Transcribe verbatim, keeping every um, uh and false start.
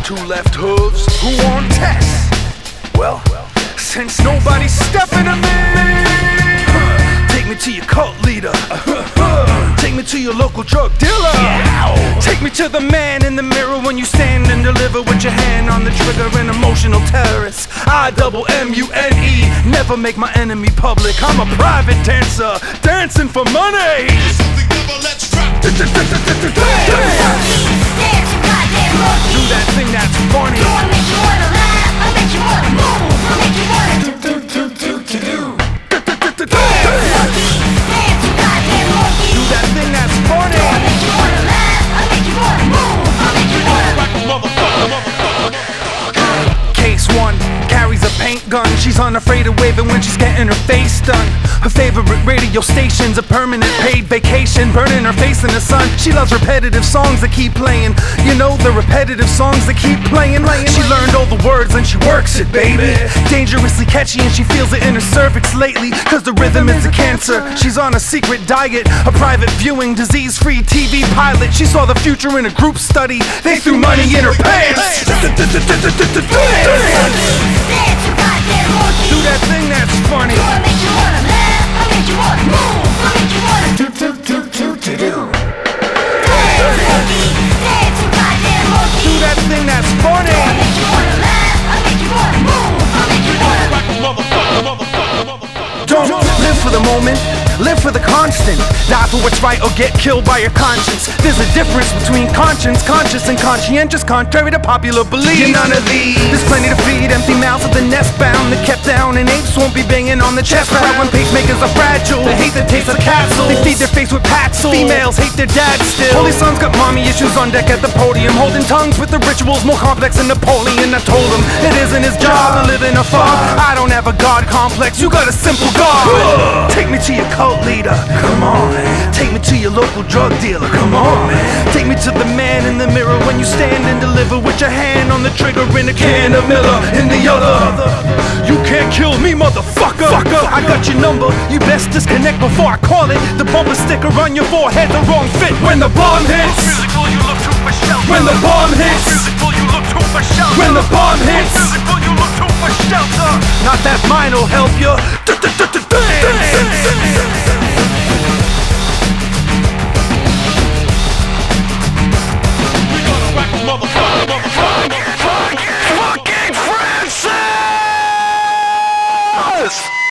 Two left hooves, who on test? Well, since nobody's stepping to me, take me to your cult leader. Take me to your local drug dealer. Take me to the man in the mirror when you stand and deliver with your hand on the trigger. An emotional terrorist, I double M U N E. Never make my enemy public. I'm a private dancer, dancing for money. Do that thing that's funny. I'll make you wanna laugh, I'll make you wanna move, I'll make you wanna do do do do do do. Dance, you goddamn monkey. Do that thing that's funny. I'll make you wanna laugh, I'll make you wanna move, I'll make you wanna. Case one carries a paint gun. She's unafraid of waving when she's getting her face done. Her favorite radio station's a permanent paid vacation, burning her face in the sun. She loves repetitive songs that keep playing. You know, the repetitive songs that keep playing. She learned all the words and she works it, baby. Dangerously catchy and she feels it in her cervix lately, cause the rhythm is a cancer. She's on a secret diet, a private viewing, disease-free T V pilot. She saw the future in a group study. They threw money in her pants. Dance, you goddamn monkey. Do that thing that's funny. I'll make you wanna laugh, I'll make you wanna move, I'll make you wanna do do do do do do. Dance, dance, you goddamn monkey. Do that thing that's funny. I'll make you wanna laugh, I'll make you wanna move, I'll make you wanna. Don't live for the moment, live for the constant. Die for what's right or get killed by your conscience. There's a difference between conscience, conscious, and conscientious, contrary to popular belief. You're none of these. There's plenty to feed, empty mouths of the nest bound. That kept down, and apes won't be banging on the chest proud when pacemakers are fragile. They hate the taste of capsules. They feed their face with Paxil. Females hate their dads still. Holy son's got mommy issues on deck at the podium, holding tongues with the rituals more complex than Napoleon. I told him it isn't his job to live in a fog. I don't have a god complex, you got a simple god. Take me to your cult leader, come on. Take me to your local drug dealer, come on. Take me to the man in the mirror when you stand and deliver with your hand on the trigger in a can of Miller in the other. You can't kill me, motherfucker. Fucker. I got your number, you best disconnect before I call it. The bumper sticker on your forehead, the wrong fit. When the bomb hits, Musical, you look too for shelter. when the bomb hits, Musical, you look too for shelter. when the bomb hits. Musical, you look too for shelter. Not that mine'll help you. Dance.